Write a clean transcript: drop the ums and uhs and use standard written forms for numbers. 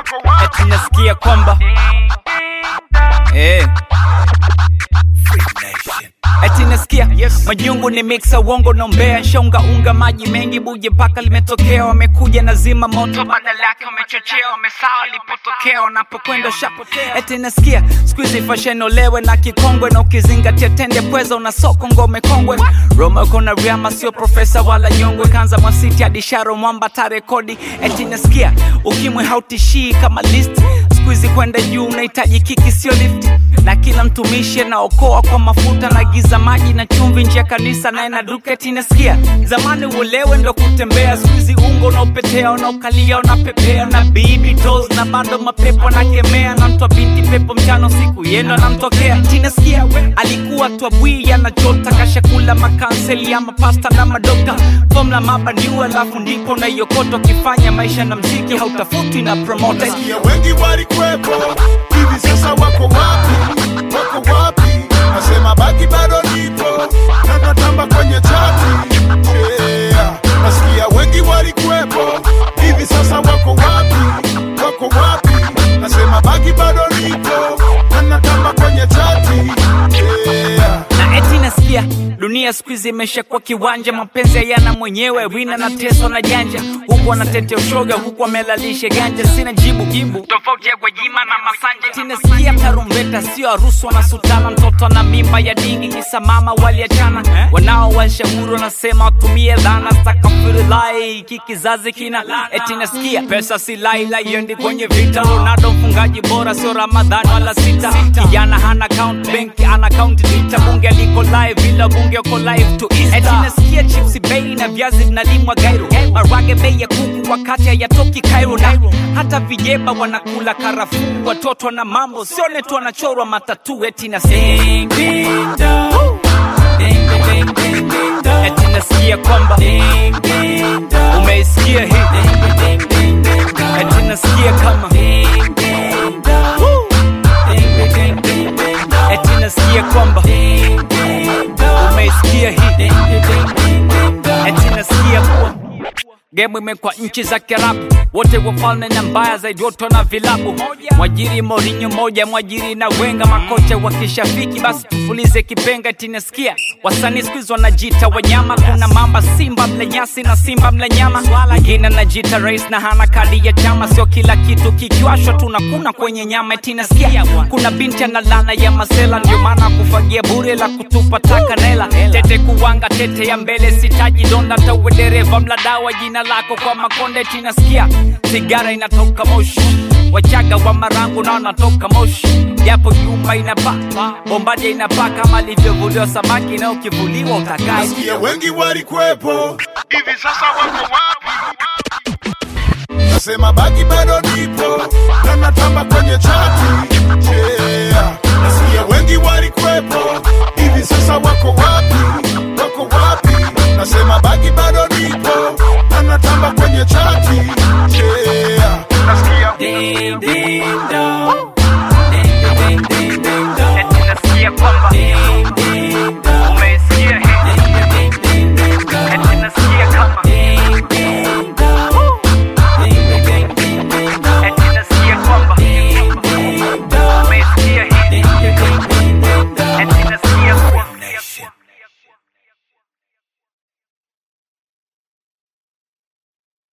eti nasikia kwamba eti nasikia majungu ni mixa uongo nombea shonga unga maji mengi buje paka limetokea wamekuja na zima moto badala yake wamechochea wamesawa lipotokea wanapokwenda shapotea eti nasikia squeeze fashion olewe na kikongwe na ukizingatia tende pweza una soko ngome kongwe Roma kona riama sio profesa wala nyongwe kanza mwasiti hadi sharo mwamba tarekodi eti nasikia ukimwe hautishii kama list squeeze kwenda juu unahitaji kiki sio lift na kila mtumishi na okoa kwa mafuta na giza maji na chumvi nje ya kanisa na ina duketi nasikia zamani ulewe ndo kutembea squeeze ungo na upetea na ukalia na pepea na baby dolls na bando mapepo na kemea na mtu binti pepo mchano siku yendo na mtokea tinasikia alikuwa twabwi anachota kashakula makanseli ya mapasta na madoka formula mabaniwa alafu ndipo na yokoto kifanya maisha na mziki hautafuti na promote wengi walikwepo hivi sasa wako wapi nasema baki bado nipo na natamba kwenye chati nasikia wengi walikwepo hivi sasa wako wapi nasema baki bado nipo na natamba kwenye chati na eti nasikia dunia squeeze imeshakuwa kiwanja mapenzi hayana mwenyewe wina na teso na janja huku anatetea ushoga huku amelalisha ganja sina jibu tofauti ya Gwajima na Masanja tinasikia tarumbeta sio harusi na sultana mtoto na mimba ya dingi kisa mama waliachana wanao washauri wanasema watumie dhana stakafirulai kikizazi kina eti nasikia pesa si laila yendi kwenye vita Ronaldo mfungaji bora sio Ramadhani wala sita kijana hana account bank ana account dita bunge liko live bila bunge uko live to Easter eti nasikia chipsi bei na viazi vinalimwa Gairo marage bei ya kuku wakati hayatoki Cairo na hata vijeba wanakula karafuu watoto na mambo sione tu wanachorwa matatu eti nasikia eti nasikia kwamba umeisikia hii eti nasikia kama eti nasikia kwamba umeisikia hii eti nasikia kuwa game imekuwa nchi za Kiarabu wote wafalme na mbaya zaidi wote na vilabu mwajiri Mourinho moja mwajiri na Wenga makocha wakishafiki basi tufulize kipenga tinasikia wasanii squeeze wanajiita wanyama kuna mamba simba mlenyasi na simba mlenyama wengine anajiita rais na hana kadi ya chama sio kila kitu kikiwashwa tunakuna kwenye nyama tinasikia kuna binti na lana ya masela ndio maana kufagia bure la kutupa taka nela tete kuwanga tete ya mbele sitaji donda tawe dereva mladawa jina lako kwa makonde tinasikia sigara inatoka moshi wachaga wa marangu na wanatoka moshi japo nyumba inapaa bombadia inapaa kama alivyovuliwa samaki na ukivuliwa utakai nasikia wengi walikwepo hivi sasa wako wapi nasema baki bado nipo na natamba kwenye chati nasikia wengi walikwepo hivi sasa wako wapi